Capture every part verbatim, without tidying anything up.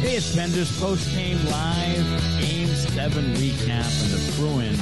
Hey, it's Bender's post-game live Game seven recap, and the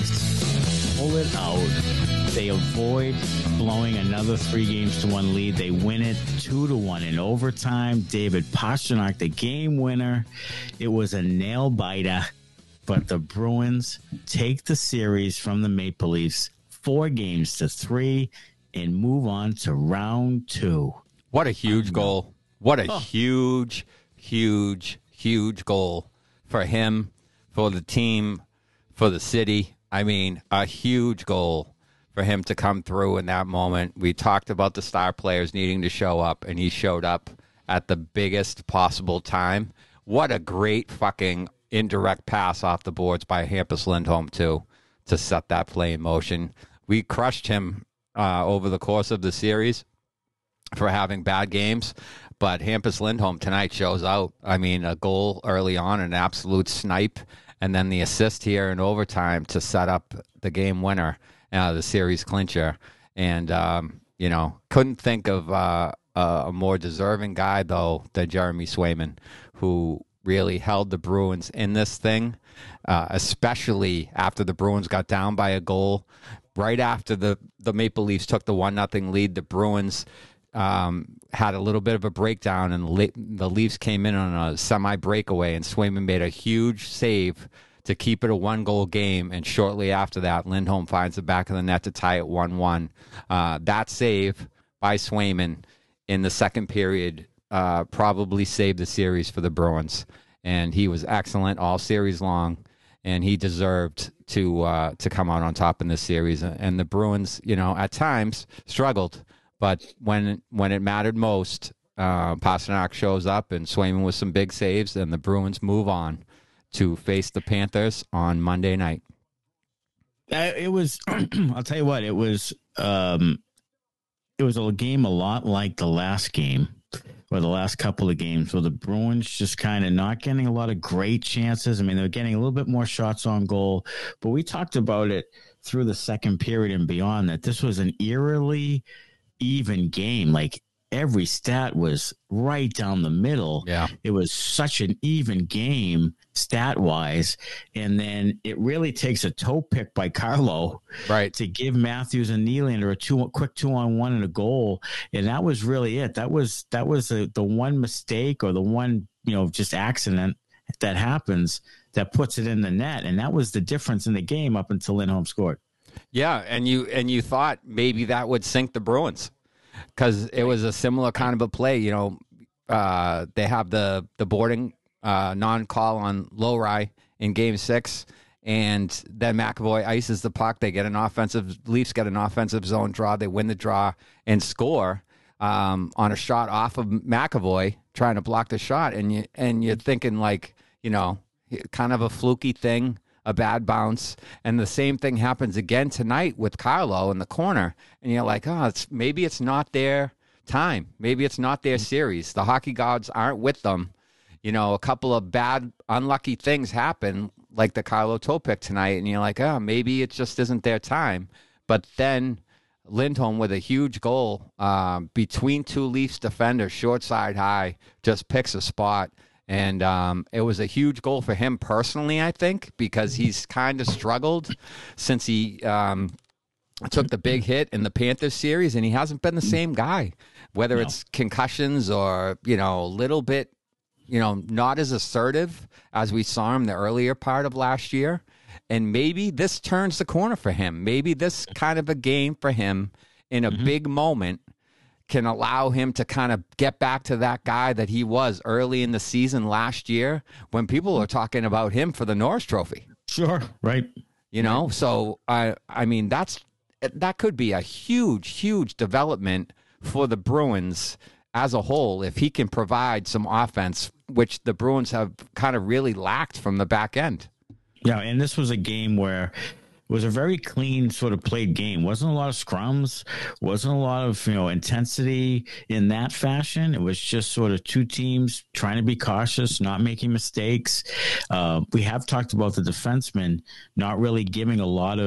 Bruins pull it out. They avoid blowing another three games to one lead. They win it two to one in overtime. David Pastrnak, the game winner. It was a nail-biter, but the Bruins take the series from the Maple Leafs four games to three and move on to round two. What a huge goal. What a oh. huge, huge, huge goal for him, for the team, for the city. I mean, a huge goal for him to come through in that moment. We talked about the star players needing to show up, and he showed up at the biggest possible time. What a great fucking indirect pass off the boards by Hampus Lindholm, too, to set that play in motion. We crushed him uh, over the course of the series for having bad games. But Hampus Lindholm tonight shows out. I mean, a goal early on, an absolute snipe, and then the assist here in overtime to set up the game winner, uh, the series clincher. And, um, you know, couldn't think of uh, a more deserving guy, though, than Jeremy Swayman, who really held the Bruins in this thing, uh, especially after the Bruins got down by a goal. Right after the, the Maple Leafs took the one nothing lead, the Bruins Um, had a little bit of a breakdown, and Le- the Leafs came in on a semi-breakaway, and Swayman made a huge save to keep it a one-goal game, and shortly after that, Lindholm finds the back of the net to tie it one one. Uh, that save by Swayman in the second period uh, probably saved the series for the Bruins, and he was excellent all series long, and he deserved to uh, to come out on top in this series. And the Bruins, you know, at times struggled. But when when it mattered most, uh, Pastrnak shows up and Swayman with some big saves, and the Bruins move on to face the Panthers on Monday night. Uh, it was, I'll tell you what, it was um, it was a game a lot like the last game, or the last couple of games, where the Bruins just kind of not getting a lot of great chances. I mean, they're getting a little bit more shots on goal, but we talked about it through the second period and beyond, that this was an eerily even game. Like, every stat was right down the middle. Yeah. It was such an even game stat wise. And then it really takes a toe pick by Carlo, right, to give Matthews and Nylander a two quick two on one and a goal. And that was really it. That was, that was a, the one mistake, or the one, you know, just accident that happens that puts it in the net. And that was the difference in the game up until Lindholm scored. Yeah, and you and you thought maybe that would sink the Bruins, because it was a similar kind of a play. You know, uh, they have the the boarding uh, non-call on Lowry in Game Six, and then McAvoy ices the puck. They get an offensive. Leafs get an offensive zone draw. They win the draw and score um, on a shot off of McAvoy trying to block the shot, and you and you're thinking, like, you know, kind of a fluky thing, a bad bounce. And the same thing happens again tonight with Carlo in the corner. And you're like, oh, it's maybe it's not their time. Maybe it's not their series. The hockey gods aren't with them. You know, a couple of bad, unlucky things happen, like the Carlo toe pick tonight. And you're like, oh, maybe it just isn't their time. But then Lindholm with a huge goal uh, between two Leafs defenders, short side high, just picks a spot. And um, it was a huge goal for him personally, I think, because he's kind of struggled since he um, took the big hit in the Panthers series, and he hasn't been the same guy, whether no. it's concussions or, you know, a little bit, you know, not as assertive as we saw him the earlier part of last year. And maybe this turns the corner for him. Maybe this kind of a game for him in a mm-hmm. big moment can allow him to kind of get back to that guy that he was early in the season last year, when people are talking about him for the Norris Trophy. Sure, right. You know, so I I mean, that's that could be a huge, huge development for the Bruins as a whole if he can provide some offense, which the Bruins have kind of really lacked from the back end. Yeah, and this was a game where it was a very clean sort of played game. Wasn't a lot of scrums. Wasn't a lot of, you know, intensity in that fashion. It was just sort of two teams trying to be cautious, not making mistakes. Uh, we have talked about the defensemen not really giving a lot of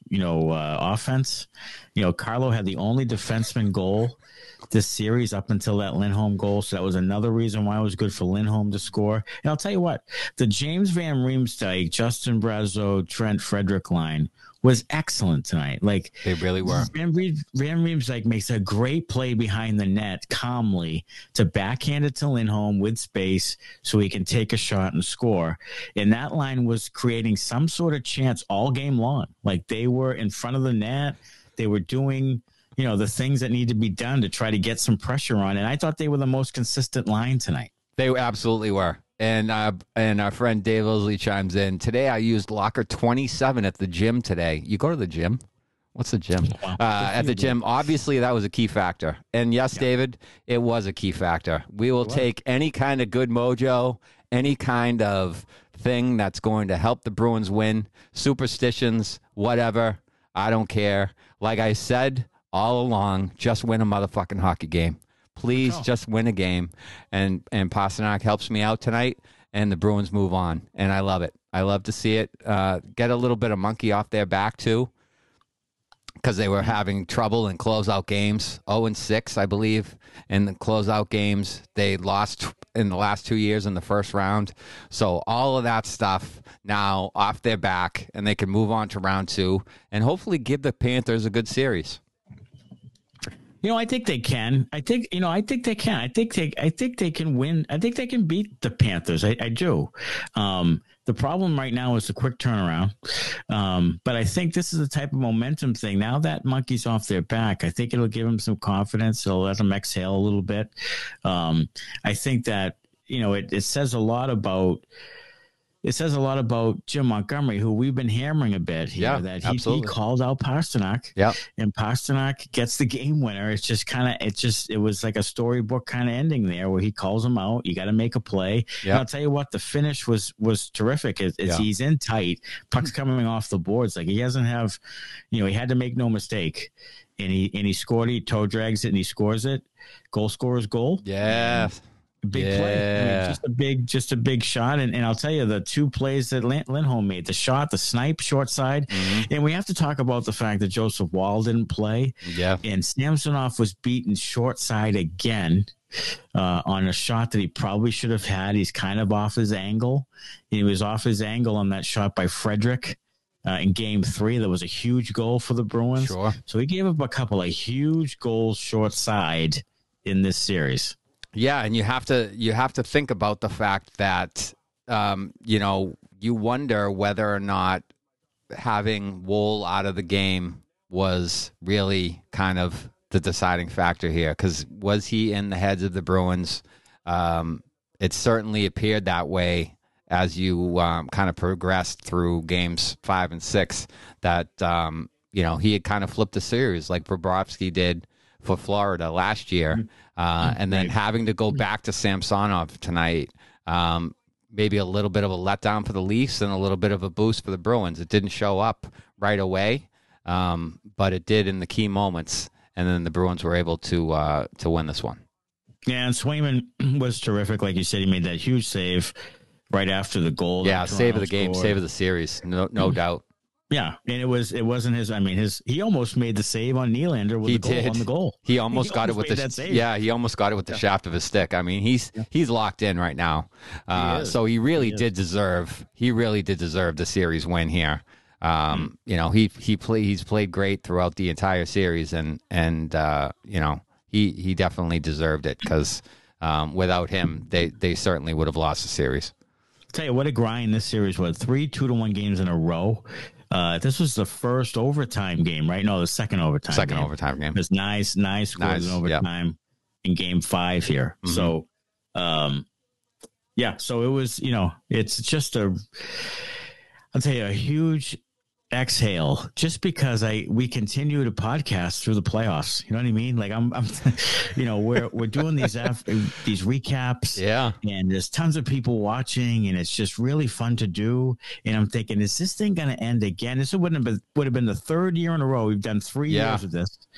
you know, uh, offense. You know, Carlo had the only defenseman goal this series up until that Lindholm goal. So that was another reason why it was good for Lindholm to score. And I'll tell you what, the James Van Riemsdyk, Justin Brazeau, Trent Frederick line was excellent tonight. Like they really were. Van, Van Riemsdyk makes a great play behind the net calmly to backhand it to Lindholm with space so he can take a shot and score. And that line was creating some sort of chance all game long. Like they were in front of the net. They were doing, you know, the things that need to be done to try to get some pressure on. And I thought they were the most consistent line tonight. They absolutely were. And uh, and our friend Dave Osley chimes in. Today I used locker twenty-seven at the gym today. You go to the gym? What's the gym? Uh, at the gym. Obviously, that was a key factor. And yes, yeah. David, it was a key factor. We will take any kind of good mojo, any kind of thing that's going to help the Bruins win, superstitions, whatever. I don't care. Like I said all along, just win a motherfucking hockey game. Please just win a game. And and Pastrnak helps me out tonight, and the Bruins move on. And I love it. I love to see it. Uh, get a little bit of monkey off their back, too, because they were having trouble in closeout games. oh and six, I believe, in the closeout games. They lost in the last two years in the first round. So all of that stuff now off their back, and they can move on to round two and hopefully give the Panthers a good series. You know, I think they can. I think, you know, I think they can. I think they, I think they can win. I think they can beat the Panthers. I, I do. Um, the problem right now is the quick turnaround. Um, but I think this is the type of momentum thing. Now that monkey's off their back, I think it'll give them some confidence. It'll let them exhale a little bit. Um, I think that, you know, it, it says a lot about, It says a lot about Jim Montgomery, who we've been hammering a bit here, yeah, that he, he called out Pastrnak, yeah, and Pastrnak gets the game winner. It's just kind of, it just, it was like a storybook kind of ending there where he calls him out. You got to make a play. Yeah. I'll tell you what, the finish was was terrific. As, as yeah. he's in tight, puck's coming off the boards. Like he doesn't have, you know, he had to make no mistake, and he and he scored. He toe drags it and he scores it. Goal scorer's goal. Yeah. Big yeah. play. I mean, just a big, just a big shot. And, and I'll tell you, the two plays that Lindholm made, the shot, the snipe, short side. Mm-hmm. And we have to talk about the fact that Joseph Wall didn't play. Yeah. And Samsonov was beaten short side again uh, on a shot that he probably should have had. He's kind of off his angle. He was off his angle on that shot by Frederick. Uh, in game three, that was a huge goal for the Bruins. Sure. So he gave up a couple of huge goals short side in this series. Yeah, and you have to you have to think about the fact that um, you know, you wonder whether or not having Wool out of the game was really kind of the deciding factor here. Because was he in the heads of the Bruins? Um, it certainly appeared that way as you um, kind of progressed through games five and six. That um, you know, he had kind of flipped the series like Bobrovsky did for Florida last year. Uh, and then having to go back to Samsonov tonight, um, maybe a little bit of a letdown for the Leafs and a little bit of a boost for the Bruins. It didn't show up right away, um, but it did in the key moments, and then the Bruins were able to uh, to win this one. Yeah, and Swayman was terrific. Like you said, he made that huge save right after the goal. Yeah, save of the game, save of the series, no no mm-hmm. doubt. Yeah, and it was it wasn't his. I mean, his he almost made the save on Nylander with he the goal did. on the goal. He almost he got almost it with the yeah. He almost got it with the yeah. shaft of his stick. I mean, he's yeah. he's locked in right now. Uh, he so he really he did deserve. He really did deserve the series win here. Um, mm. You know, he he play he's played great throughout the entire series, and and uh, you know he he definitely deserved it because um, without him, they they certainly would have lost the series. I'll tell you what a grind this series was. Three two to one games in a row. Uh, this was the first overtime game, right? No, the second overtime second game. overtime game. It was nice, nice scores nice, in overtime yep. in game five here. Mm-hmm. So, um, yeah, so it was, you know, it's just a, I'll tell you, a huge exhale just because I we continue to podcast through the playoffs. You know what I mean? Like I'm, I'm you know, we're we're doing these after, these recaps, yeah, and there's tons of people watching, and it's just really fun to do. And I'm thinking, is this thing going to end again? This wouldn't have been would have been the third year in a row. We've done three yeah. years of this.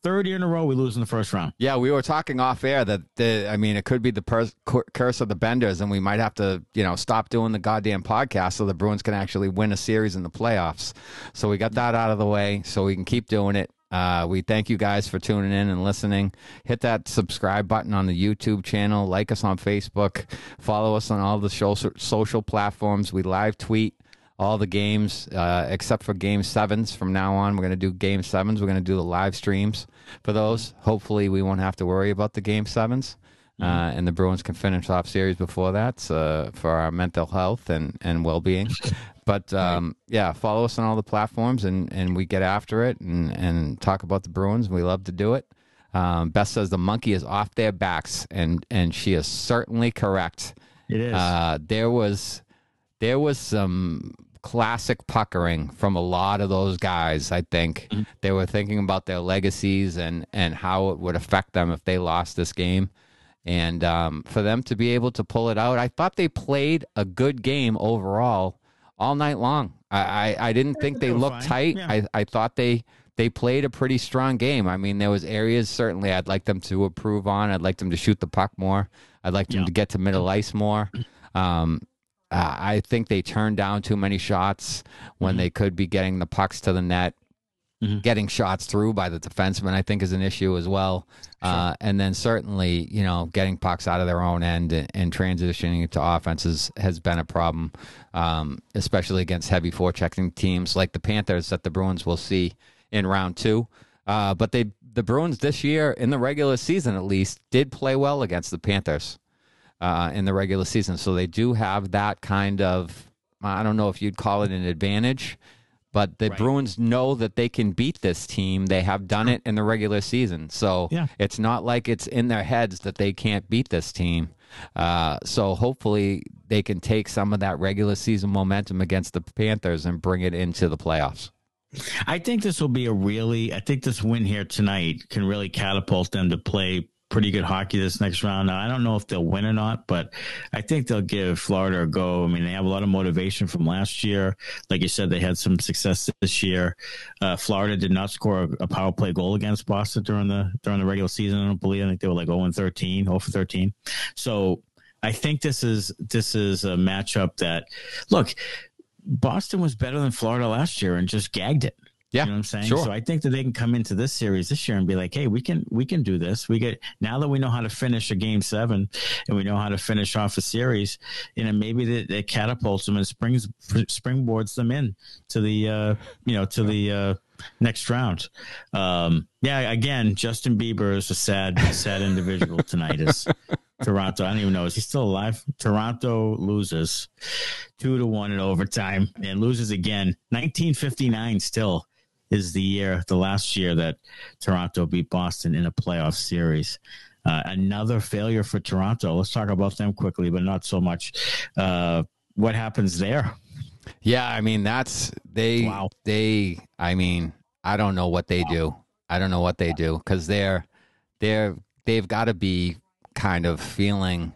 third year in a row we lose in the first round. Yeah, we were talking off air that the, I mean, it could be the per- curse of the Benders, and we might have to, you know, stop doing the goddamn podcast so the Bruins can actually win a series in the playoffs. So we got that out of the way, so we can keep doing it. Uh, we thank you guys for tuning in and listening. Hit that subscribe button on the YouTube channel. Like us on Facebook. Follow us on all the social social platforms. We live tweet all the games uh, except for game sevens. From now on, we're going to do game sevens. We're going to do the live streams for those. Hopefully, we won't have to worry about the game sevens. Uh, and the Bruins can finish off series before that uh, for our mental health and, and well-being. But, um, yeah, follow us on all the platforms, and, and we get after it and, and talk about the Bruins. We love to do it. Um, Beth says the monkey is off their backs, and, and she is certainly correct. It is. Uh, there was there was some classic puckering from a lot of those guys, I think. Mm-hmm. They were thinking about their legacies and, and how it would affect them if they lost this game. And um, for them to be able to pull it out, I thought they played a good game overall all night long. I, I, I didn't think they looked fine. tight. Yeah. I, I thought they they played a pretty strong game. I mean, there was areas certainly I'd like them to improve on. I'd like them to shoot the puck more. I'd like them yeah. to get to middle ice more. Um, uh, I think they turned down too many shots when mm-hmm. they could be getting the pucks to the net. Mm-hmm. Getting shots through by the defenseman, I think, is an issue as well. Sure. Uh, and then certainly, you know, getting pucks out of their own end and, and transitioning to offenses has been a problem, um, especially against heavy forechecking teams like the Panthers that the Bruins will see in round two. Uh, but they, the Bruins this year, in the regular season at least, did play well against the Panthers uh, in the regular season. So they do have that kind of, I don't know if you'd call it an advantage, but the right. Bruins know that they can beat this team. They have done it in the regular season. So yeah. it's not like it's in their heads that they can't beat this team. Uh, so hopefully they can take some of that regular season momentum against the Panthers and bring it into the playoffs. I think this will be a really, I think this win here tonight can really catapult them to play pretty good hockey this next round. Now, I don't know if they'll win or not, but I think they'll give Florida a go. I mean, they have a lot of motivation from last year. Like you said, they had some success this year. Uh, Florida did not score a, a power play goal against Boston during the during the regular season. I don't believe. I think they were like oh and thirteen, oh for thirteen. So I think this is this is a matchup that, look, Boston was better than Florida last year and just gagged it. Yeah, you know what I'm saying? Sure. So I think that they can come into this series this year and be like, hey, we can we can do this. We get now that we know how to finish a game seven and we know how to finish off a series, you know, maybe that it catapults them and springs springboards them in to the uh, you know, to the uh, next round. Um, yeah, again, Justin Bieber is a sad, sad individual tonight. Is Toronto. I don't even know. Is he still alive? Toronto loses two to one in overtime and loses again. nineteen fifty-nine still is the year, the last year that Toronto beat Boston in a playoff series. Uh, another failure for Toronto. Let's talk about them quickly, but not so much. Uh, what happens there? Yeah, I mean, that's they, wow. they, I mean, I don't know what they wow. do. I don't know what they do because they're, they're, they've got to be kind of feeling,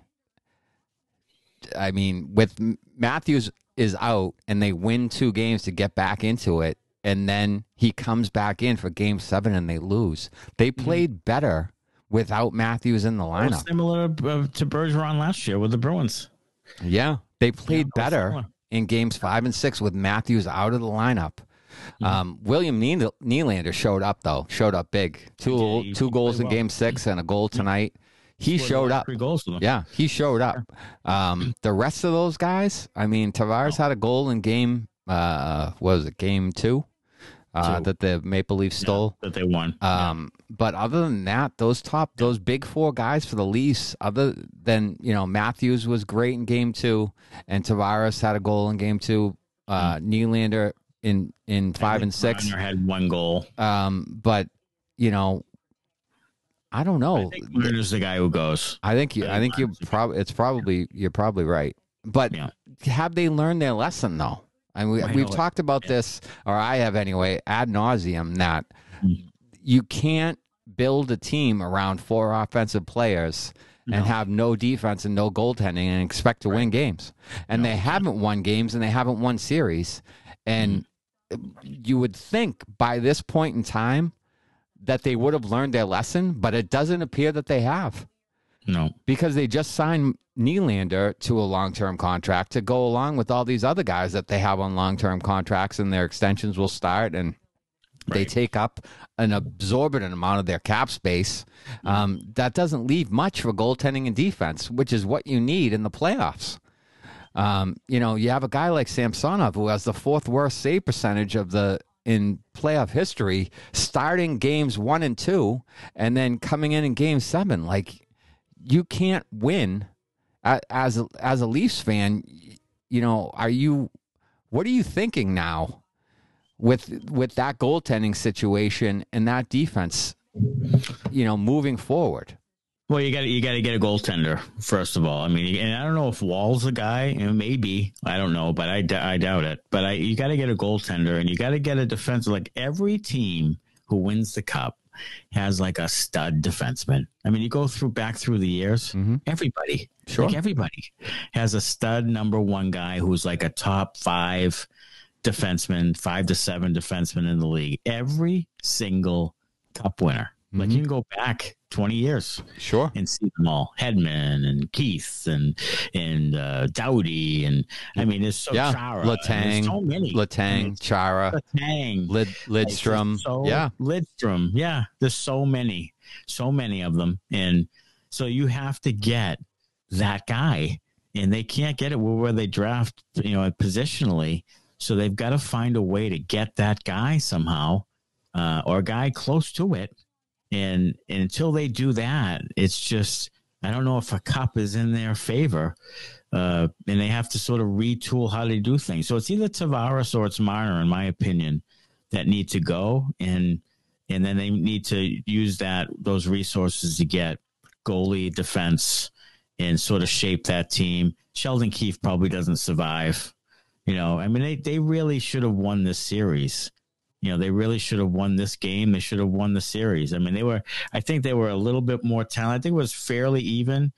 I mean, with Matthews is out and they win two games to get back into it, and then he comes back in for game seven and they lose. They played mm-hmm. better without Matthews in the lineup. Well, similar uh, to Bergeron last year with the Bruins. Yeah, they played yeah, better similar. in games five and six with Matthews out of the lineup. Mm-hmm. Um, William Nylander showed up, though, showed up big. Two, yeah, two goals in well. game six and a goal tonight. He showed up. Three goals for them. Yeah, he showed up. Um, the rest of those guys, I mean, Tavares oh. had a goal in game, uh, what was it, game two? Uh, that the Maple Leafs stole. Yeah, that they won. Um, yeah. But other than that, those top, yeah. those big four guys for the Leafs, other than, you know, Matthews was great in game two, and Tavares had a goal in game two. Uh, mm. Nylander in, in five and six. Nylander had one goal. Um, but, you know, I don't know. I think Nylander's the guy who goes. I think you. I think you probably. It's probably you're probably right. But yeah. have they learned their lesson though? I mean, we, I we've talked about yeah. this, or I have anyway, ad nauseum. That mm-hmm. you can't build a team around four offensive players no. and have no defense and no goaltending and expect to right. win games. And no. they haven't won games and they haven't won series. And mm-hmm. you would think by this point in time, that they would have learned their lesson, but it doesn't appear that they have. No. Because they just signed Nylander to a long-term contract to go along with all these other guys that they have on long-term contracts, and their extensions will start, and they Right. take up an absorbent amount of their cap space. Um, that doesn't leave much for goaltending and defense, which is what you need in the playoffs. Um, you know, you have a guy like Samsonov who has the fourth worst save percentage of the in playoff history, starting games one and two, and then coming in in game seven. Like, you can't win A- as a, as a Leafs fan. You know, are you? What are you thinking now with with that goaltending situation and that defense? You know, moving forward. Well, you got you got to get a goaltender first of all. I mean, and I don't know if Wall's a guy. You know, maybe I don't know, but I, d- I doubt it. But I you got to get a goaltender, and you got to get a defense. Like every team who wins the cup has like a stud defenseman. I mean, you go through back through the years, Mhm. everybody, Sure. like everybody has a stud number one guy who's like a top five defenseman, five to seven defenseman in the league. Every single cup winner. Like you can go back twenty years Sure. and see them all. Hedman and Keith and and uh, Doughty and I mean, there's so Yeah. Chara. Letang, There's so many. Letang, I mean, Chara, Letang, Lid, like, Lidstrom. there's so, yeah. Lidstrom. Yeah, there's so many, so many of them, and so you have to get that guy, and they can't get it where they draft, you know, positionally. So they've got to find a way to get that guy somehow, uh, or a guy close to it. And, and until they do that, it's just, I don't know if a cup is in their favor. Uh, and they have to sort of retool how they do things. So it's either Tavares or it's Marner, in my opinion, that need to go. And, and then they need to use that, those resources to get goalie, defense, and sort of shape that team. Sheldon Keefe probably doesn't survive. You know, I mean, they, they really should have won this series. You know, they really should have won this game. They should have won the series. I mean, they were, I think they were a little bit more talented. I think it was fairly even,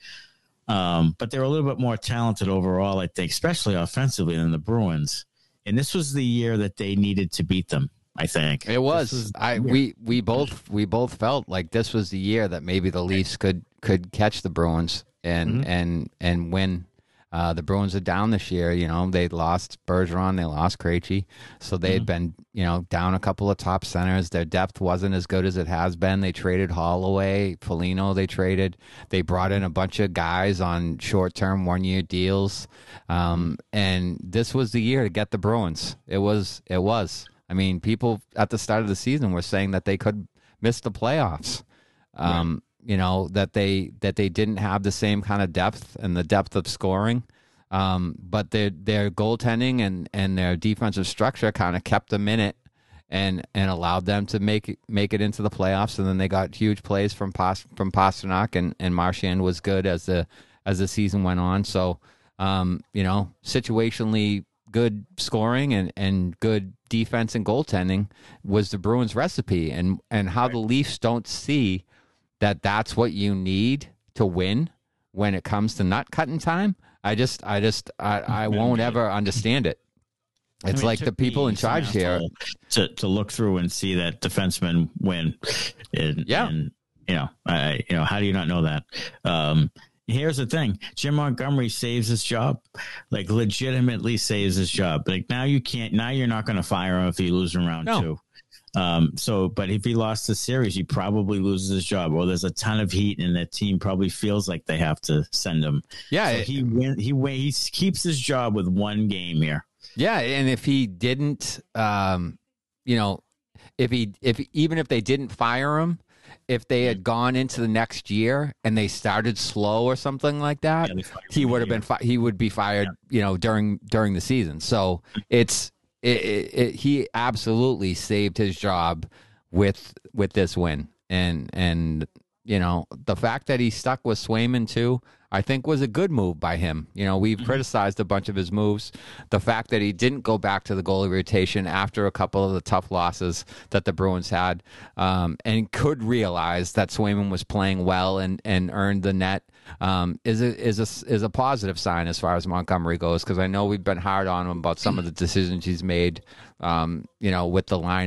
um, but they were a little bit more talented overall, I think, especially offensively than the Bruins. And this was the year that they needed to beat them, I think. It was. was I we we both we both felt like this was the year that maybe the Leafs could could catch the Bruins and Mm-hmm. and and win. Uh, the Bruins are down this year. You know, they lost Bergeron, they lost Krejci, so they'd Mm-hmm. been you know down a couple of top centers. Their depth wasn't as good as it has been. They traded Holloway, Foligno. They traded. They brought in a bunch of guys on short term, one year deals, um, and this was the year to get the Bruins. It was. It was. I mean, people at the start of the season were saying that they could miss the playoffs. Um, You know, that they that they didn't have the same kind of depth and the depth of scoring. Um, but their their goaltending and, and their defensive structure kind of kept them in it and and allowed them to make it, make it into the playoffs. And then they got huge plays from Pas, from Pasternak, and, and Marchand was good as the as the season went on. So um, you know, situationally good scoring and, and good defense and goaltending was the Bruins recipe. And and how the Leafs don't see that that's what you need to win when it comes to nut cutting time. I just, I just, I, I won't ever understand it. It's I mean, it like the took people me in charge some here. asshole to to look through and see that defensemen win. And, Yeah. and, you know, I, you know, how do you not know that? Um, here's the thing: Jim Montgomery saves his job, like legitimately saves his job. Like now you can't. Now you're not going to fire him if he loses in round No. two. Um, so, but if he lost the series, he probably loses his job. Or there's a ton of heat, and the team probably feels like they have to send him. Yeah, so it- he win. He win, He keeps his job with one game here. Yeah, and if he didn't, um, you know, if he, if even if they didn't fire him, if they had gone into the next year and they started slow or something like that, Yeah, they fired he him would have been fi- he would be fired, you know, during during the season. So it's it, it, it, he absolutely saved his job with with this win, and and you know the fact that he stuck with Swayman too, I think was a good move by him. You know, we've criticized a bunch of his moves. The fact that he didn't go back to the goalie rotation after a couple of the tough losses that the Bruins had, um, and could realize that Swayman was playing well and, and earned the net, um, is a is a is a positive sign as far as Montgomery goes. Because I know we've been hard on him about some of the decisions he's made, um, you know, with the lineup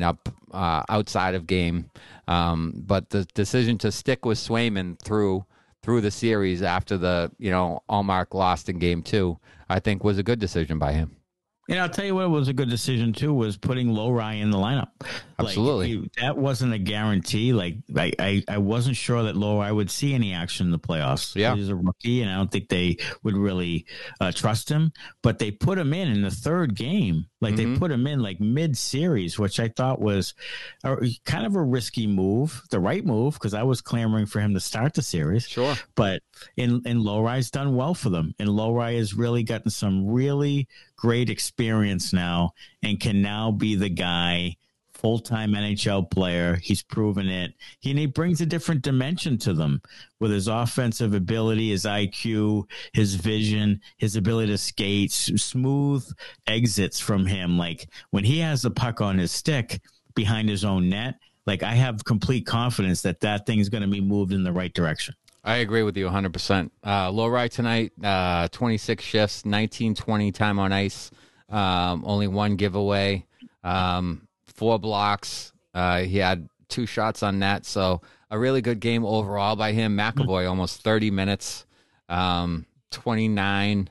uh, outside of game. Um, but the decision to stick with Swayman through through the series after the, you know, Allmark lost in game two, I think was a good decision by him. And I'll tell you what was a good decision too was putting Lowry in the lineup. Absolutely, like, that wasn't a guarantee. Like I, I, I wasn't sure that Lowry would see any action in the playoffs. Yeah, he's a rookie, and I don't think they would really uh, trust him. But they put him in in the third game. Like mm-hmm. they put him in like mid-series, which I thought was a, kind of a risky move, the right move, because I was clamoring for him to start the series. Sure, but in and Lowry's done well for them, and Lowry has really gotten some really great experience now, and can now be the guy. Full-time N H L player. He's proven it. He, and he brings a different dimension to them with his offensive ability, his I Q, his vision, his ability to skate, smooth exits from him. Like when he has the puck on his stick behind his own net, like I have complete confidence that that thing is going to be moved in the right direction. I agree with you one hundred percent. Uh, Lowry tonight, uh, twenty-six shifts, nineteen twenty time on ice, um, only one giveaway. Um, Four blocks. Uh, he had two shots on net, so a really good game overall by him. McAvoy almost thirty minutes, um, twenty-nine,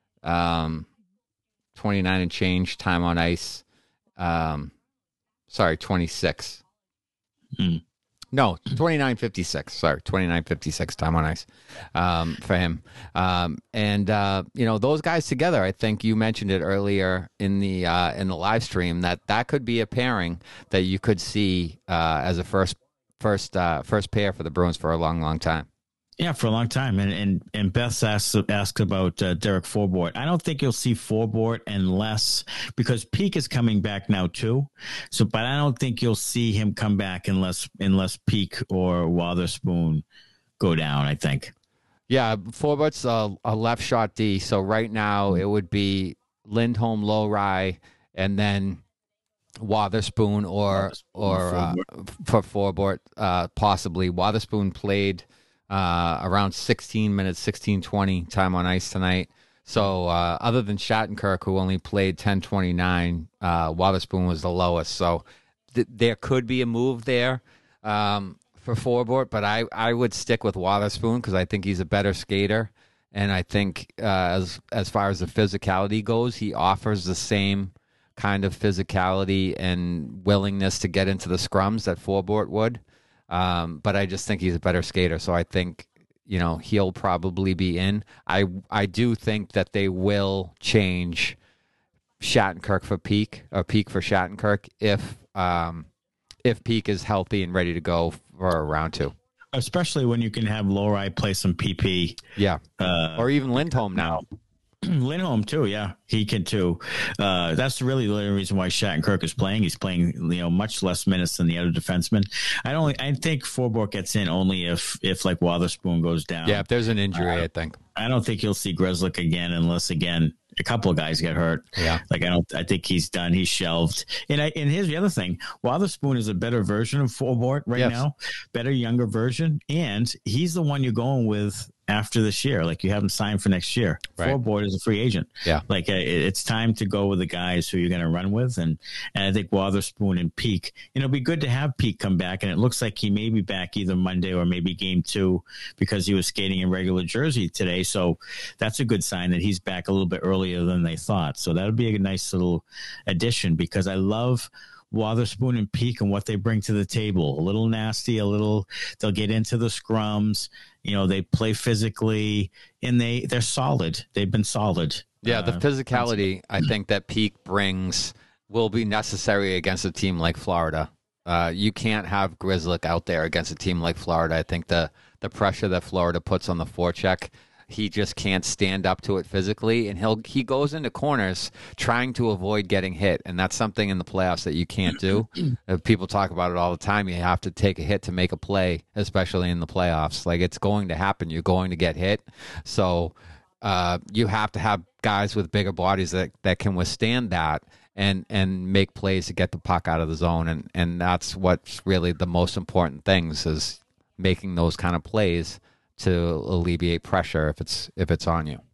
um, twenty-nine and change time on ice. Um, sorry, twenty-six. Hmm. No, twenty-nine fifty-six. Sorry, twenty-nine fifty-six time on ice um, for him. Um, and, uh, you know, those guys together, I think you mentioned it earlier in the uh, in the live stream, that that could be a pairing that you could see uh, as a first first uh, first pair for the Bruins for a long, long time. Yeah, for a long time. And and, and Beth asks, asks about uh, Derek Forbort. I don't think you'll see Forbort unless, because Peak is coming back now too. So, but I don't think you'll see him come back unless unless Peak or Wotherspoon go down, I think. Yeah, Forbort's a, a left shot D. So right now it would be Lindholm, Lowry, and then Wotherspoon or, Wotherspoon or uh, for Forbort, uh, possibly. Wotherspoon played Uh, around sixteen minutes, sixteen twenty time on ice tonight. So uh, other than Shattenkirk, who only played ten twenty-nine, uh, Wotherspoon was the lowest. So th- there could be a move there um, for Forbort, but I, I would stick with Wotherspoon because I think he's a better skater. And I think uh, as as far as the physicality goes, he offers the same kind of physicality and willingness to get into the scrums that Forbort would. Um, but I just think he's a better skater. So I think, you know, he'll probably be in. I I do think that they will change Shattenkirk for Peak, or Peak for Shattenkirk, if um, if Peak is healthy and ready to go for round two. Especially when you can have Lowry play some P P. Yeah. Uh, or even Lindholm now. Lindholm too, yeah, he can too. Uh, that's really the only reason why Shattenkirk is playing. He's playing, you know, much less minutes than the other defensemen. I don't. I think Forbort gets in only if, if like Wotherspoon goes down. Yeah, if there's an injury, uh, I think. I don't think you'll see Grzelcyk again unless again a couple of guys get hurt. Yeah, like I don't. I think he's done. He's shelved. And I, and here's the other thing: Wotherspoon is a better version of Forbort right yes. now, better younger version, and he's the one you're going with after this year. Like you haven't signed for next year. Right. Forbort is a free agent. Yeah, like uh, it, it's time to go with the guys who you're going to run with, and and I think Wotherspoon and Peak. You know, it'd be good to have Peak come back, and it looks like he may be back either Monday or maybe game two because he was skating in regular jersey today. So that's a good sign that he's back a little bit earlier than they thought. So that would be a nice little addition because I love Wotherspoon and Peak and what they bring to the table. A little nasty, a little, they'll get into the scrums. You know, they play physically and they, they're solid. They've been solid. Yeah, the physicality uh, I think that Peak brings will be necessary against a team like Florida. Uh, you can't have Grzelcyk out there against a team like Florida. I think the, the pressure that Florida puts on the forecheck, he just can't stand up to it physically, and he'll he goes into corners trying to avoid getting hit, and that's something in the playoffs that you can't do. uh, people talk about it all the time. You have to take a hit to make a play, especially in the playoffs. Like it's going to happen. You're going to get hit, so uh, you have to have guys with bigger bodies that, that can withstand that and and make plays to get the puck out of the zone, and and that's what's really the most important things is making those kind of plays to alleviate pressure if it's if it's on you.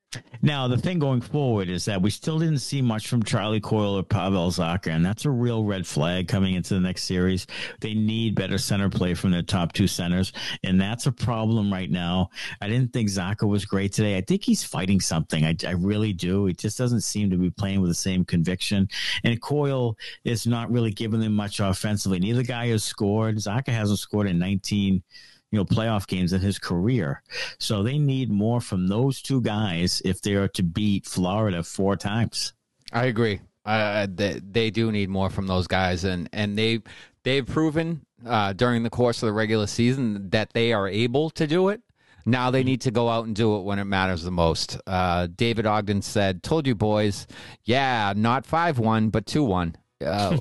Now, the thing going forward is that we still didn't see much from Charlie Coyle or Pavel Zacha, and that's a real red flag coming into the next series. They need better center play from their top two centers, and that's a problem right now. I didn't think Zacha was great today. I think he's fighting something. I, I really do. He just doesn't seem to be playing with the same conviction, and Coyle is not really giving them much offensively. Neither guy has scored. Zacha hasn't scored in nineteen you know, playoff games in his career. So they need more from those two guys if they are to beat Florida four times. I agree. Uh, they, they do need more from those guys, and, and they, they've proven uh, during the course of the regular season that they are able to do it. Now they need to go out and do it when it matters the most. Uh, David Ogden said, told you boys, yeah, not five one, but two one. Uh,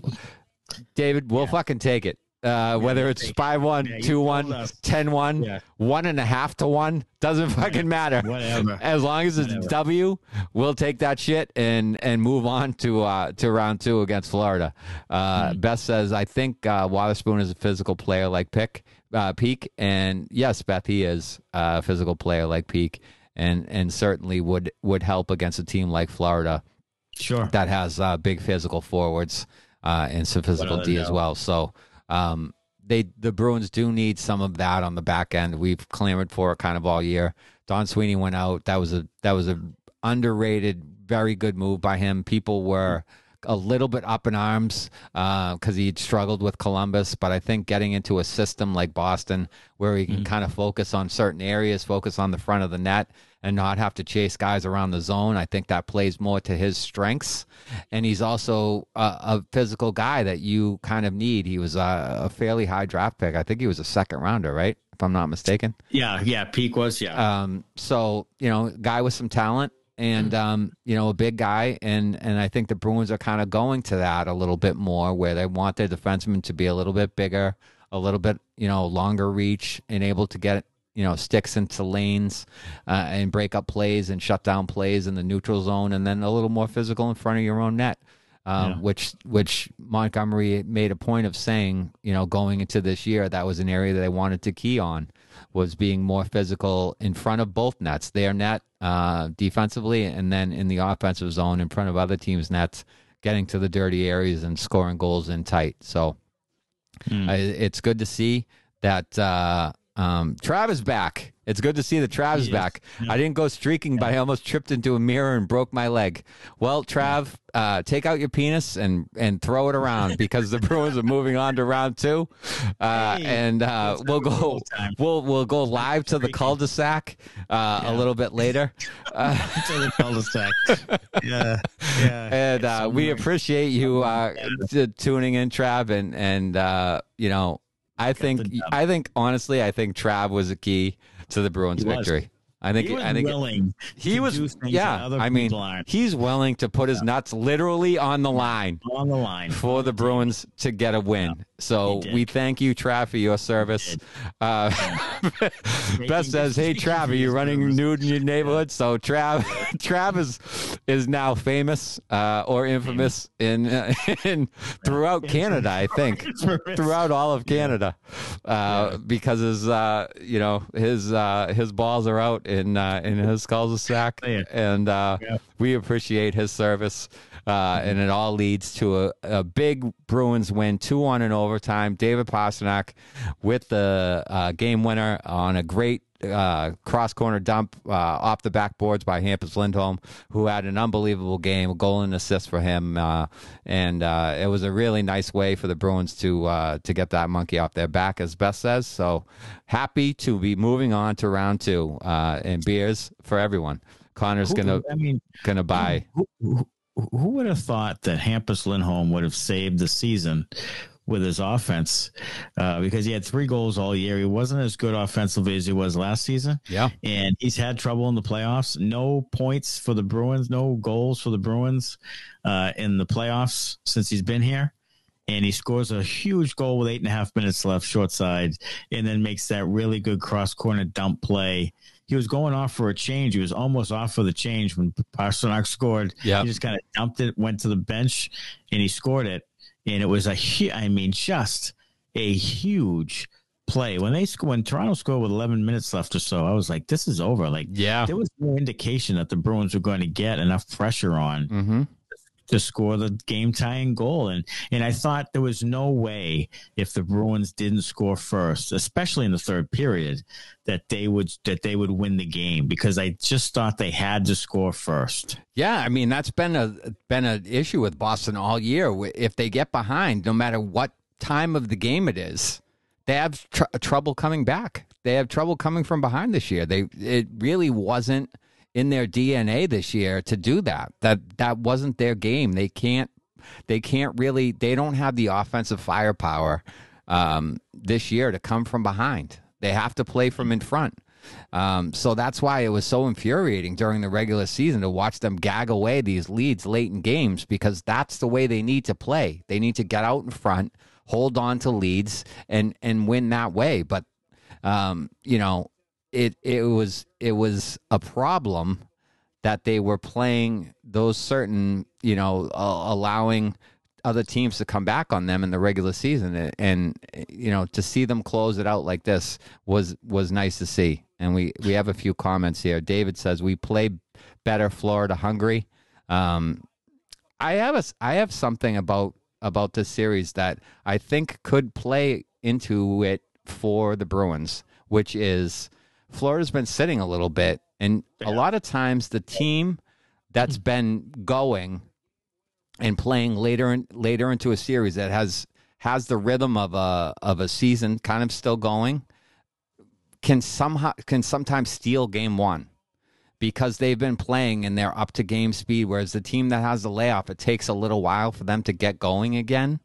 David, we'll yeah. fucking take it. Uh, yeah, whether it's five one, yeah, two one, ten one, yeah. one and a half to one, doesn't fucking matter. Whatever. As long as it's Whatever. W, we'll take that shit and and move on to uh, to round two against Florida. Uh, mm-hmm. Beth says, I think uh, Wotherspoon is a physical player like Pick, uh, Peak. And yes, Beth, he is a physical player like Peak, and, and certainly would, would help against a team like Florida. Sure. That has uh, big physical forwards uh, and some physical D as well. So, Um, they the Bruins do need some of that on the back end. We've clamored for it kind of all year. Don Sweeney went out. That was a that was a underrated, very good move by him. People were a little bit up in arms because uh, he'd struggled with Columbus, but I think getting into a system like Boston where he can mm-hmm. kind of focus on certain areas, focus on the front of the net, and not have to chase guys around the zone, I think that plays more to his strengths. And he's also a, a physical guy that you kind of need. He was a, a fairly high draft pick. I think he was a second rounder, right? If I'm not mistaken. Yeah, yeah, Peak was, yeah. Um, so, you know, guy with some talent. And, um, you know, a big guy, and, and I think the Bruins are kind of going to that a little bit more, where they want their defensemen to be a little bit bigger, a little bit, you know, longer reach, and able to get, you know, sticks into lanes uh, and break up plays and shut down plays in the neutral zone, and then a little more physical in front of your own net, um, yeah. which which Montgomery made a point of saying, you know, going into this year, that was an area that they wanted to key on, was being more physical in front of both nets, their net uh, defensively, and then in the offensive zone in front of other teams' nets, getting to the dirty areas and scoring goals in tight. So mm. uh, it's good to see that uh, um, Trav is back. It's good to see that Trav's yes. back. Yeah. I didn't go streaking, but I almost tripped into a mirror and broke my leg. Well, Trav, uh, take out your penis and, and throw it around, because the Bruins are moving on to round two, uh, hey, and uh, we'll go we'll we'll go live to the cul-de-sac uh, yeah. a little bit later. Uh, to the cul-de-sac. Yeah, yeah. And uh, we appreciate you uh, t- tuning in, Trav, and and uh, you know, I think I think honestly, I think Trav was a key to the Bruins' victory. I think he was I think willing. He was yeah. I mean, aren't. He's willing to put his nuts literally on the line, on the line for the Bruins to get a win. Yeah, so we thank you, Trav, for your service. Uh, Beth says, "Hey, Trav, are you running nude in your neighborhood?" So Trav, Trav is is now famous uh, or infamous in uh, in throughout Canada. I think throughout all of Canada, uh, because his uh, you know his uh, his balls are out in uh, in his cul-de-sac, and uh, yeah. we appreciate his service, uh, and it all leads to a, a big Bruins win, two one in overtime. David Pastrnak with the uh, game winner on a great uh, cross corner dump uh, off the backboards by Hampus Lindholm, who had an unbelievable game, a goal and assist for him, uh, and uh, it was a really nice way for the Bruins to uh, to get that monkey off their back, as Beth says. So happy to be moving on to round two, uh, and beers for everyone. Connor's who, gonna I mean, gonna buy. Who, who, who would have thought that Hampus Lindholm would have saved the season with his offense, uh, because he had three goals all year. He wasn't as good offensively as he was last season. Yeah. And he's had trouble in the playoffs. No points for the Bruins, no goals for the Bruins uh, in the playoffs since he's been here. And he scores a huge goal with eight and a half minutes left, short side, and then makes that really good cross corner dump play. He was going off for a change. He was almost off for the change when Pastrnak scored. Yep. He just kind of dumped it, went to the bench, and he scored it. And it was a, I mean, just a huge play. When they when Toronto scored with eleven minutes left or so, I was like, this is over. Like, yeah, there was no indication that the Bruins were going to get enough pressure on mm-hmm. to score the game tying goal. And and I thought there was no way, if the Bruins didn't score first, especially in the third period, that they would that they would win the game, because I just thought they had to score first. Yeah, I mean, that's been a been an issue with Boston all year. If they get behind, no matter what time of the game it is, they have tr- trouble coming back. They have trouble coming from behind this year. They it really wasn't in their D N A this year to do that. That that wasn't their game. They can't they can't really they don't have the offensive firepower um, this year to come from behind. They have to play from in front. Um, so that's why it was so infuriating during the regular season to watch them gag away these leads late in games, because that's the way they need to play. They need to get out in front, hold on to leads, and and win that way. But um, you know, it it was it was a problem that they were playing those certain, you know, uh, allowing other teams to come back on them in the regular season, and, and you know, to see them close it out like this was was nice to see. And we we have a few comments here. David says we play better Florida hungry. Um, I have a I have something about about this series that I think could play into it for the Bruins, which is Florida's been sitting a little bit, and a lot of times the team that's been going and playing later in, later into a series that has has the rhythm of a of a season kind of still going can somehow can sometimes steal game one, because they've been playing and they're up to game speed, whereas the team that has the layoff, it takes a little while for them to get going again.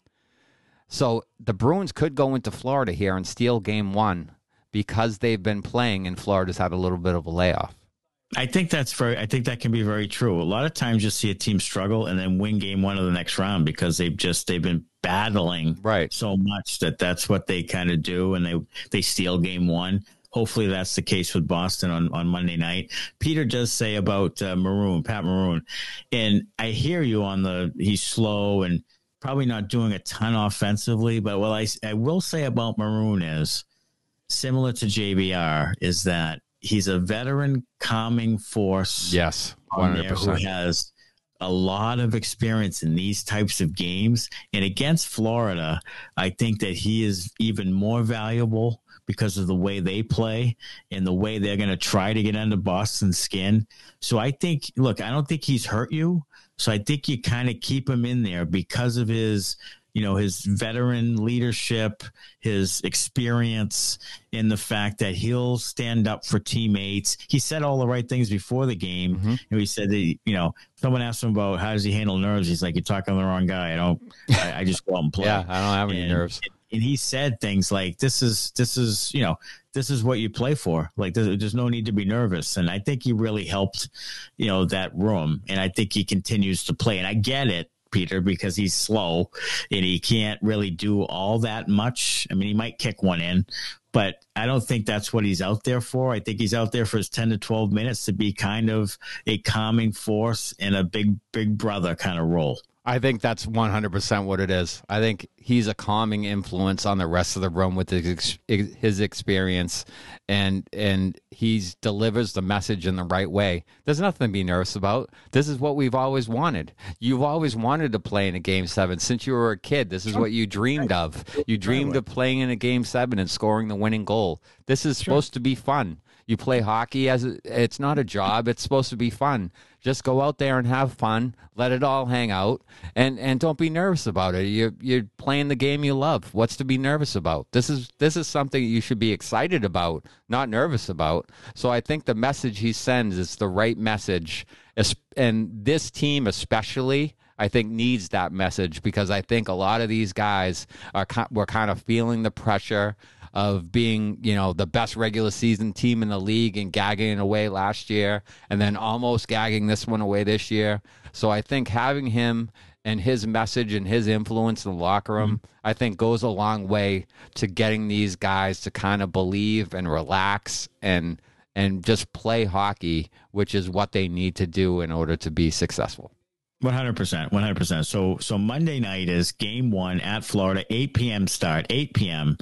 So the Bruins could go into Florida here and steal game one because they've been playing and Florida's had a little bit of a layoff. I think that's very, I think that can be very true. A lot of times you'll see a team struggle and then win game one of the next round because they've just, they've been battling right so much that that's what they kind of do. And they, they steal game one. Hopefully that's the case with Boston on, on Monday night. Peter does say about uh, Maroon, Pat Maroon, and I hear you on the, he's slow and probably not doing a ton offensively, but what I, I will say about Maroon is similar to J B R is that he's a veteran calming force. Yes, one hundred percent. On there who has a lot of experience in these types of games. And against Florida, I think that he is even more valuable because of the way they play and the way they're going to try to get under Boston's skin. So I think, look, I don't think he's hurt you. So I think you kind of keep him in there because of his, you know, his veteran leadership, his experience, and the fact that he'll stand up for teammates. He said all the right things before the game. Mm-hmm. And he said that, you know, someone asked him about how does he handle nerves. He's like, you're talking to the wrong guy. I don't, I, I just go out and play. Yeah, I don't have any and, nerves. And he said things like, this is, this is, you know, this is what you play for. Like, there's, there's no need to be nervous. And I think he really helped, you know, that room. And I think he continues to play. And I get it, Peter, because he's slow and he can't really do all that much. I mean, he might kick one in, but I don't think that's what he's out there for. I think he's out there for his ten to twelve minutes to be kind of a calming force in a big, big brother kind of role. I think that's one hundred percent what it is. I think he's a calming influence on the rest of the room with his, his experience, and and he delivers the message in the right way. There's nothing to be nervous about. This is what we've always wanted. You've always wanted to play in a game seven since you were a kid. This is what you dreamed of. You dreamed of playing in a game seven and scoring the winning goal. This is supposed to be fun. You play hockey as a, it's not a job. It's supposed to be fun. Just go out there and have fun. Let it all hang out, and, and don't be nervous about it. You're you're playing the game you love. What's to be nervous about? This is this is something you should be excited about, not nervous about. So I think the message he sends is the right message, and this team especially, I think, needs that message, because I think a lot of these guys are were kind of feeling the pressure of being, you know, the best regular season team in the league and gagging it away last year and then almost gagging this one away this year. So I think having him and his message and his influence in the locker room, mm-hmm. I think goes a long way to getting these guys to kind of believe and relax and and just play hockey, which is what they need to do in order to be successful. one hundred percent, one hundred percent. So so Monday night is game one at Florida, eight p.m. start, eight p.m.,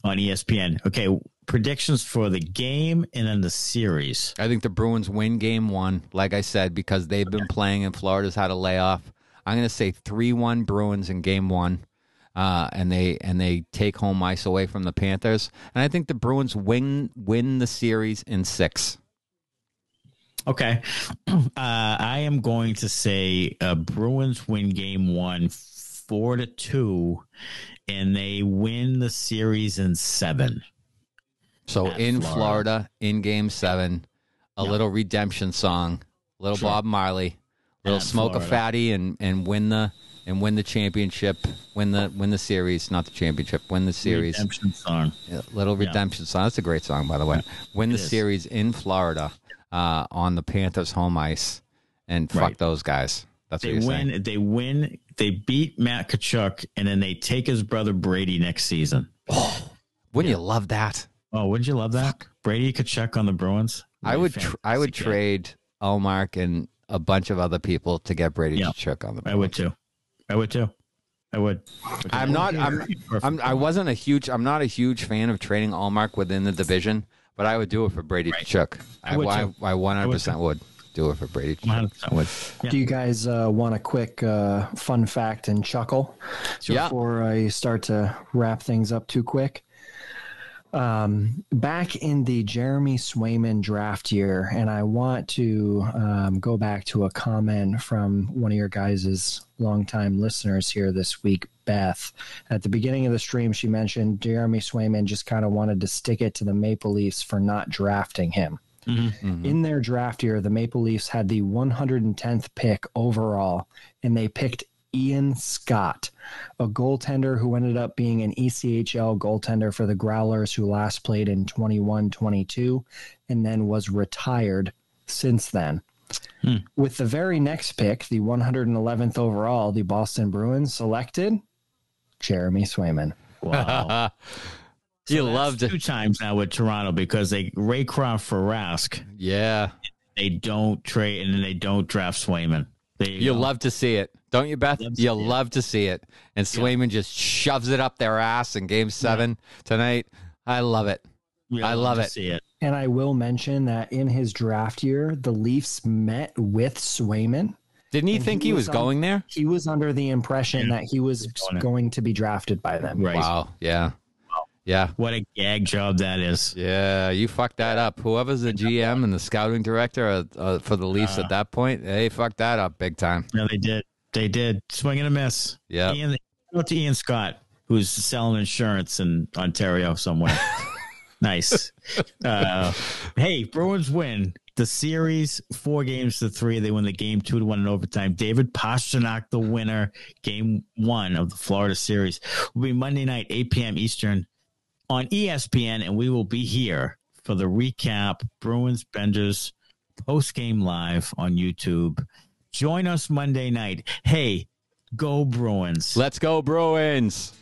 on E S P N. Okay, predictions for the game and then the series. I think the Bruins win game one, like I said, because they've been playing and Florida's had a layoff. I'm going to say three one Bruins in game one, uh, and they and they take home ice away from the Panthers. And I think the Bruins win win the series in six. Okay. Uh, I am going to say uh, Bruins win game one four to two, and they win the series in seven. So At in Florida. Florida, in game seven, a Yep. little redemption song, little Sure. Bob Marley, little At smoke Florida. a fatty and, and win the and win the championship, win the win the series, not the championship, win the series. Redemption song. Yeah, little Yeah. redemption song. That's a great song, by the way. Win the It is. series in Florida uh, on the Panthers' home ice, and fuck Right. those guys. That's They what you're win. saying. They win. They beat Matt Kachuk, and then they take his brother Brady next season. Wouldn't you love that? Oh, wouldn't you love that? Brady Kachuk on the Bruins. I would. Tr- I would Fantastic. trade Allmark and a bunch of other people to get Brady Yeah. Tkachuk on the. I would too. I would too. I would. I'm not. I'm, I'm. I wasn't a huge. I'm not a huge fan of trading Allmark within the division, but I would do it for Brady Right. Tkachuk. I would I, too. I one hundred percent too. would do it for Brady Tkachuk. one hundred percent would. Yeah. Do you guys uh, want a quick uh, fun fact and chuckle Yeah. before I start to wrap things up too quick? Um, back in the Jeremy Swayman draft year, and I want to um, go back to a comment from one of your guys' longtime listeners here this week, Beth. At the beginning of the stream, she mentioned Jeremy Swayman just kind of wanted to stick it to the Maple Leafs for not drafting him. Mhm. In their draft year, the Maple Leafs had the one hundred tenth pick overall, and they picked Ian Scott, a goaltender who ended up being an E C H L goaltender for the Growlers, who last played in twenty-one twenty-two and then was retired since then. Hmm. With the very next pick, the one hundred eleventh overall, the Boston Bruins selected Jeremy Swayman. Wow. So You that's loved two it. times now with Toronto because they Raycroft for Rask. Yeah. They don't trade and then they don't draft Swayman. There you You go. love to see it, don't you, Beth? Love to You see it. love to see it. And Swayman just shoves it up their ass in Game Seven tonight. I love it. We I love to it. See it. And I will mention that in his draft year, the Leafs met with Swayman. Didn't he And think he he was was on- going there? He was under the impression Yeah, that he was going there. going to be drafted by them. Right. Wow. Yeah. Yeah. What a gag job that is. Yeah, you fucked that up. Whoever's the G M and the scouting director uh, uh, for the Leafs at that point, they fucked that up big time. No, they did. They did. Swing and a miss. Yeah. Ian, go to Ian Scott, who's selling insurance in Ontario somewhere. Nice. Uh, hey, Bruins win the series four games to three. They win the game two to one in overtime. David Pastrnak, the winner, game one of the Florida series, will be Monday night, eight p.m. Eastern on E S P N, and we will be here for the recap Bruins Benders post game live on YouTube. Join us Monday night. Hey, go Bruins. Let's go, Bruins.